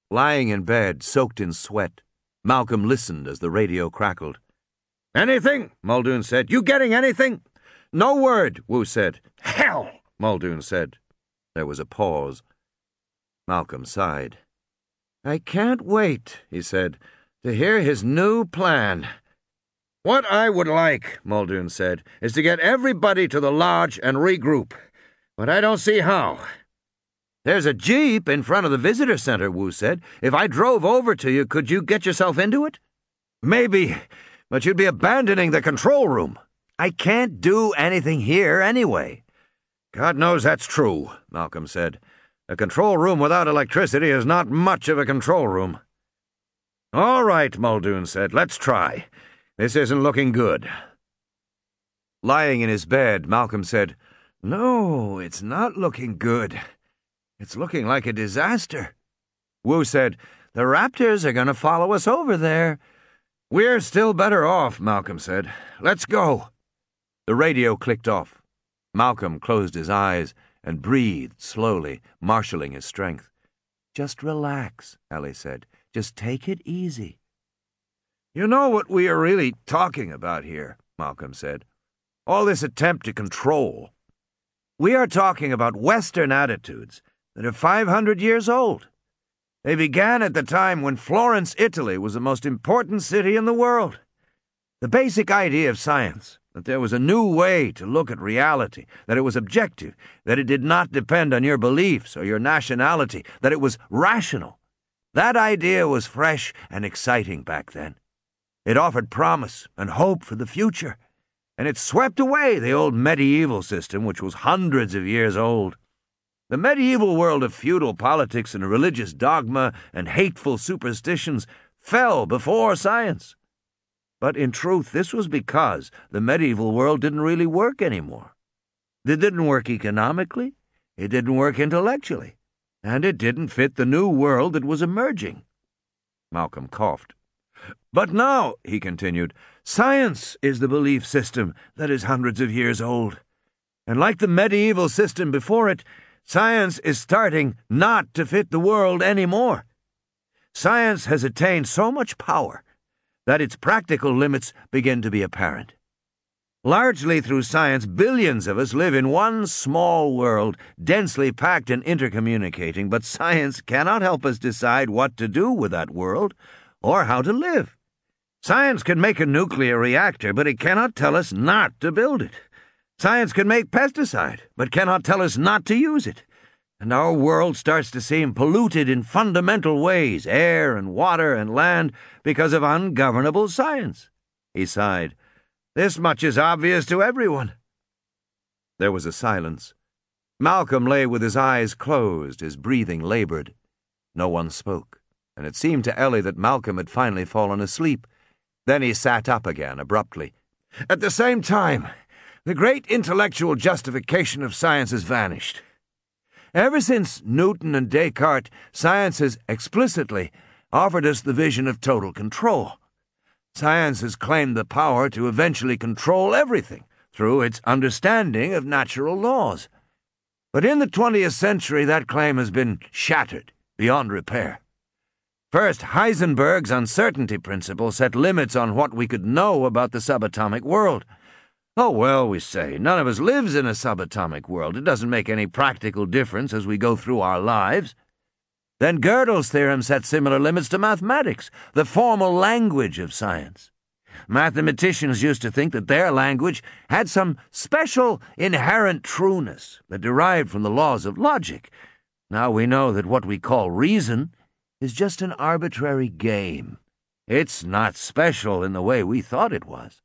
Lying in bed, soaked in sweat, Malcolm listened as the radio crackled. "Anything?" Muldoon said. "You getting anything?" "No word," Wu said. "Hell," Muldoon said. There was a pause. Malcolm sighed. "I can't wait," he said, "to hear his new plan." "What I would like," Muldoon said, "is to get everybody to the lodge and regroup. But I don't see how." "There's a jeep in front of the visitor center," Wu said. "If I drove over to you, could you get yourself into it?" "Maybe, but you'd be abandoning the control room." "I can't do anything here anyway." "God knows that's true," Malcolm said. "A control room without electricity is not much of a control room." "All right," Muldoon said. "Let's try. This isn't looking good." Lying in his bed, Malcolm said, "No, it's not looking good. It's looking like a disaster." Wu said, "The Raptors are going to follow us over there." "We're still better off," Malcolm said. "Let's go." The radio clicked off. Malcolm closed his eyes and breathed slowly, marshalling his strength. "Just relax," Ellie said. "Just take it easy." "You know what we are really talking about here," Malcolm said. "All this attempt to control. We are talking about Western attitudes that are 500 years old. They began at the time when Florence, Italy, was the most important city in the world. The basic idea of science, that there was a new way to look at reality, that it was objective, that it did not depend on your beliefs or your nationality, that it was rational. That idea was fresh and exciting back then. It offered promise and hope for the future, and it swept away the old medieval system, which was hundreds of years old. The medieval world of feudal politics and religious dogma and hateful superstitions fell before science. But in truth, this was because the medieval world didn't really work anymore. It didn't work economically, it didn't work intellectually, and it didn't fit the new world that was emerging. Malcolm coughed. "But now," he continued, "science is the belief system that is hundreds of years old. And like the medieval system before it, science is starting not to fit the world anymore. Science has attained so much power that its practical limits begin to be apparent. Largely through science, billions of us live in one small world, densely packed and intercommunicating, but science cannot help us decide what to do with that world or how to live. Science can make a nuclear reactor, but it cannot tell us not to build it. Science can make pesticide, but cannot tell us not to use it. And our world starts to seem polluted in fundamental ways, air and water and land, because of ungovernable science." He sighed. "This much is obvious to everyone." There was a silence. Malcolm lay with his eyes closed, his breathing labored. No one spoke, and it seemed to Ellie that Malcolm had finally fallen asleep. Then he sat up again abruptly. "At the same time, the great intellectual justification of science has vanished. Ever since Newton and Descartes, science has explicitly offered us the vision of total control. Science has claimed the power to eventually control everything through its understanding of natural laws. But in the 20th century, that claim has been shattered beyond repair. First, Heisenberg's uncertainty principle set limits on what we could know about the subatomic world. Oh, well, we say, none of us lives in a subatomic world. It doesn't make any practical difference as we go through our lives. Then Gödel's theorem set similar limits to mathematics, the formal language of science. Mathematicians used to think that their language had some special inherent trueness that derived from the laws of logic. Now we know that what we call reason is just an arbitrary game. It's not special in the way we thought it was.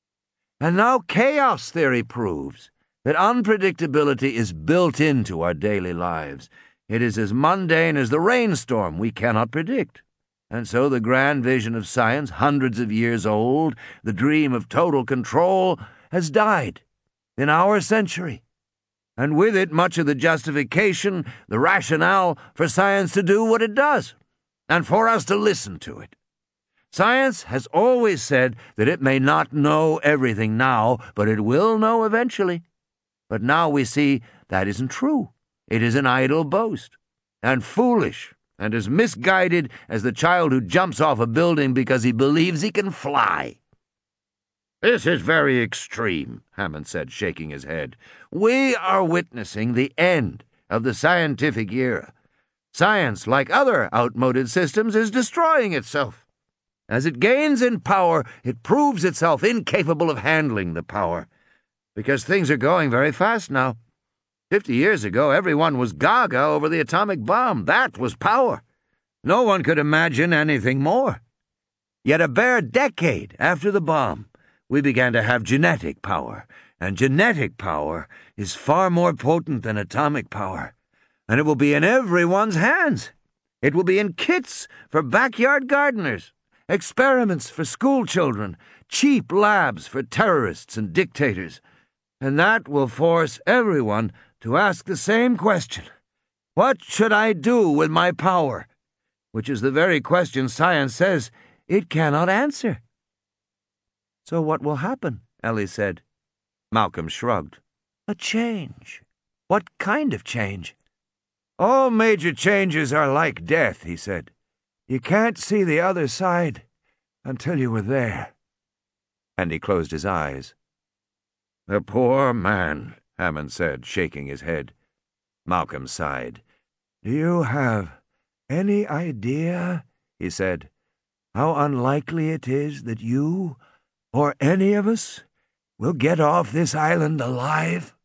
And now chaos theory proves that unpredictability is built into our daily lives. It is as mundane as the rainstorm we cannot predict. And so the grand vision of science, hundreds of years old, the dream of total control, has died in our century. And with it much of the justification, the rationale for science to do what it does, and for us to listen to it. Science has always said that it may not know everything now, but it will know eventually. But now we see that isn't true. It is an idle boast, and foolish and as misguided as the child who jumps off a building because he believes he can fly." "This is very extreme," Hammond said, shaking his head. "We are witnessing the end of the scientific era. Science, like other outmoded systems, is destroying itself. As it gains in power, it proves itself incapable of handling the power, because things are going very fast now. 50 years ago, everyone was gaga over the atomic bomb. That was power. No one could imagine anything more. Yet a bare decade after the bomb, we began to have genetic power, and genetic power is far more potent than atomic power, and it will be in everyone's hands. It will be in kits for backyard gardeners, experiments for school children, cheap labs for terrorists and dictators, and that will force everyone to ask the same question: what should I do with my power? Which is the very question science says it cannot answer." "So what will happen?" Ellie said. Malcolm shrugged. "A change. What kind of change?" "All major changes are like death," he said. "You can't see the other side until you were there." And he closed his eyes. "The poor man," Hammond said, shaking his head. Malcolm sighed. "Do you have any idea," he said, "how unlikely it is that you, or any of us, will get off this island alive?"